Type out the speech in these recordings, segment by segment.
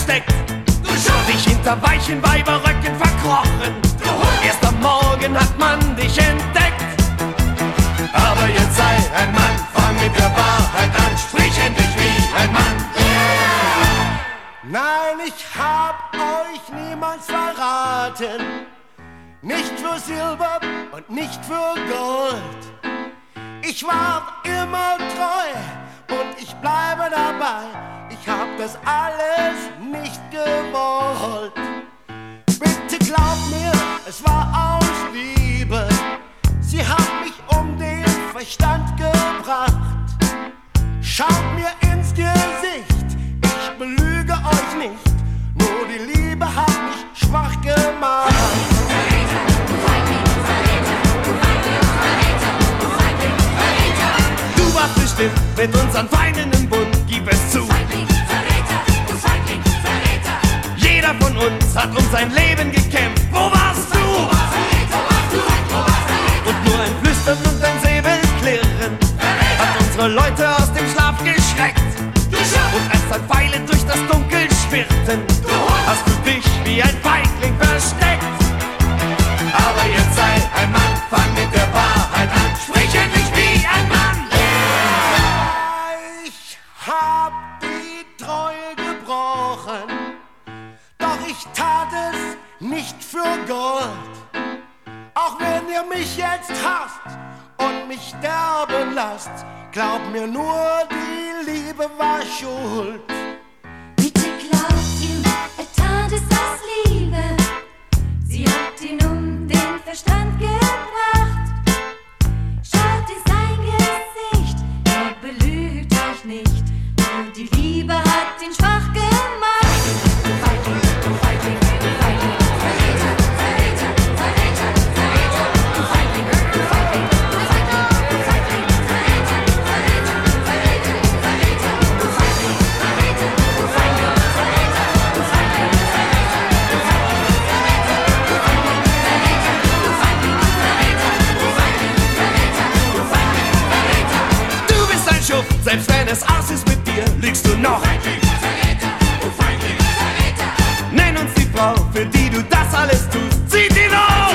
versteckt. Dich hinter weichen Weiberröcken verkrochen. Erst am Morgen hat man dich entdeckt. Aber jetzt sei ein Mann, fang mit der Wahrheit an, sprich endlich wie ein Mann. Nein, ich hab euch niemals verraten. Nicht für Silber und nicht für Gold. Ich war immer treu und ich bleibe dabei. Ich hab das alles nicht gewollt. Bitte glaub mir, es war aus Liebe. Sie hat mich um den Verstand gebracht. Schaut mir ins Gesicht, ich belüge euch nicht. Nur die Liebe hat mich schwach gemacht. Du warst bestimmt mit unseren Feinden im Bund, gib es zu. Feigling, Verräter, du Feigling, Verräter. Jeder von uns hat um sein Leben gekämpft. Wo warst du? Und nur ein Flüstern und ein Säbelklirren hat unsere Leute aus dem Schlaf geschreckt. Und als dann Pfeile durch das Dunkel schwirrten, hast du dich wie ein Feigling versteckt. Aber jetzt sei ein Mann, fang mit der Wahrheit an, sprich endlich wie ein Mann. Ich hab die Treue gebrochen, doch ich tat es nicht für Gold. Auch wenn ihr mich jetzt hasst und mich sterben lasst, glaubt mir nur, die Liebe war schuld. Bitte glaubt ihm, er tat es aus Liebe. Sie hat ihn um den Verstand gebracht. Schaut in sein Gesicht, er belügt euch nicht. Nur die Liebe hat ihn schwach gemacht. Du Feigling, du Feigling, du Feigling, Verräter, Verräter, Verräter, Verräter. Du Feigling, du Feigling, du Feigling, du Feigling, Verräter, Verräter, Verräter, Verräter. Du Feigling, Verräter, du Feigling, Verräter, du Feigling, Verräter, du Feigling, Verräter, du Feigling, Verräter, du Feigling, Verräter, du Feigling, Verräter, du Feigling, Verräter. Du bist ein Schuft, selbst wenn es aus ist mit dir, lügst du noch. Nenn uns die Frau, für die du das alles tust. Zieh ihn hoch!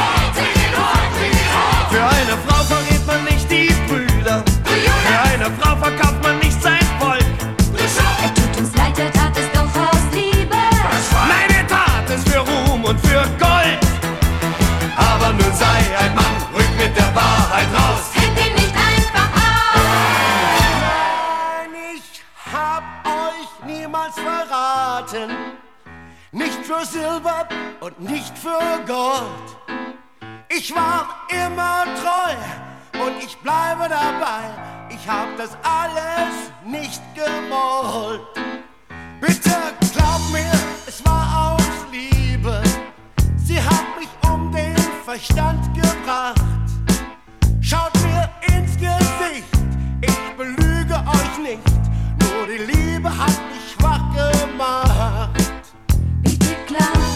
Für eine Frau verrät man nicht die Brüder. Für eine Frau verkauft man nicht sein Volk. Er tut uns leid, er tat es doch aus Liebe. Nein, er tat es für Ruhm und für Gold. Aber nun sei ein Mann, rück mit der Wahrheit raus. Hält ihn nicht einfach auf. Nein, ich hab euch niemals verraten. Nicht für Silber und nicht für Gold. Ich war immer treu und ich bleibe dabei. Ich hab das alles nicht gewollt. Bitte glaub mir, es war aus Liebe. Sie hat mich um den Verstand gebracht. Schaut mir ins Gesicht, ich belüge euch nicht. Nur die Liebe hat mich schwach gemacht. Bitte glaub